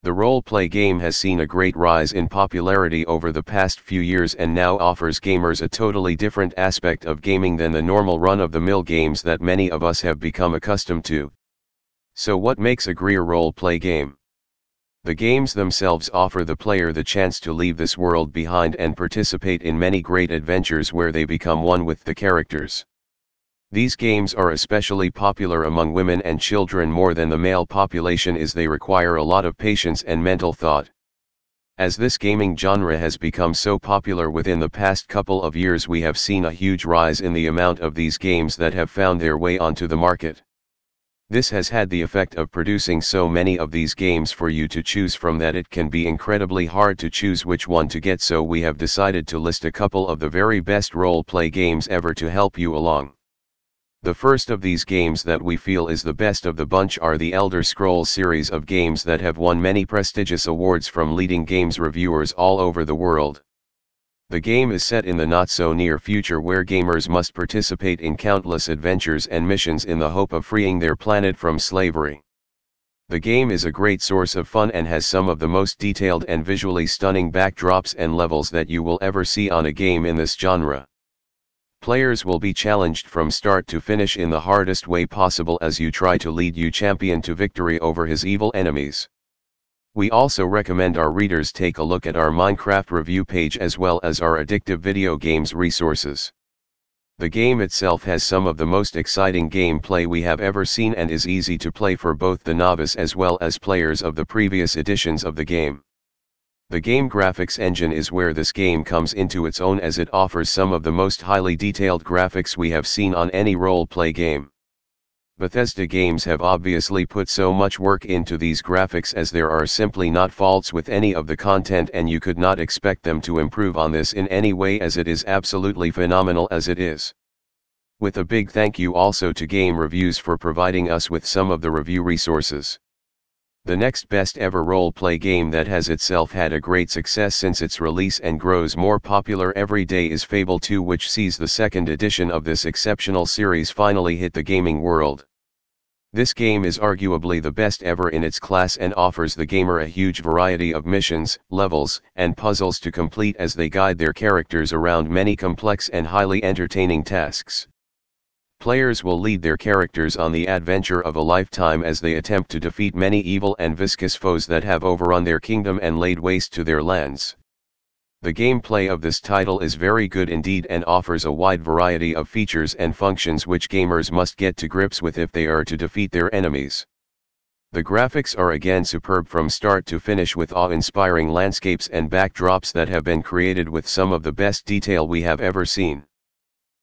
The role-play game has seen a great rise in popularity over the past few years and now offers gamers a totally different aspect of gaming than the normal run-of-the-mill games that many of us have become accustomed to. So what makes a great role-play game? The games themselves offer the player the chance to leave this world behind and participate in many great adventures where they become one with the characters. These games are especially popular among women and children more than the male population, as they require a lot of patience and mental thought. As this gaming genre has become so popular within the past couple of years, we have seen a huge rise in the amount of these games that have found their way onto the market. This has had the effect of producing so many of these games for you to choose from that it can be incredibly hard to choose which one to get, so we have decided to list a couple of the very best role-play games ever to help you along. The first of these games that we feel is the best of the bunch are the Elder Scrolls series of games that have won many prestigious awards from leading games reviewers all over the world. The game is set in the not-so-near future where gamers must participate in countless adventures and missions in the hope of freeing their planet from slavery. The game is a great source of fun and has some of the most detailed and visually stunning backdrops and levels that you will ever see on a game in this genre. Players will be challenged from start to finish in the hardest way possible as you try to lead your champion to victory over his evil enemies. We also recommend our readers take a look at our Minecraft review page as well as our addictive video games resources. The game itself has some of the most exciting gameplay we have ever seen and is easy to play for both the novice as well as players of the previous editions of the game. The game graphics engine is where this game comes into its own, as it offers some of the most highly detailed graphics we have seen on any role-play game. Bethesda games have obviously put so much work into these graphics, as there are simply not faults with any of the content, and you could not expect them to improve on this in any way, as it is absolutely phenomenal as it is. With a big thank you also to Game Reviews for providing us with some of the review resources. The next best ever role-play game that has itself had a great success since its release and grows more popular every day is Fable 2, which sees the second edition of this exceptional series finally hit the gaming world. This game is arguably the best ever in its class and offers the gamer a huge variety of missions, levels, and puzzles to complete as they guide their characters around many complex and highly entertaining tasks. Players will lead their characters on the adventure of a lifetime as they attempt to defeat many evil and vicious foes that have overrun their kingdom and laid waste to their lands. The gameplay of this title is very good indeed and offers a wide variety of features and functions which gamers must get to grips with if they are to defeat their enemies. The graphics are again superb from start to finish, with awe-inspiring landscapes and backdrops that have been created with some of the best detail we have ever seen.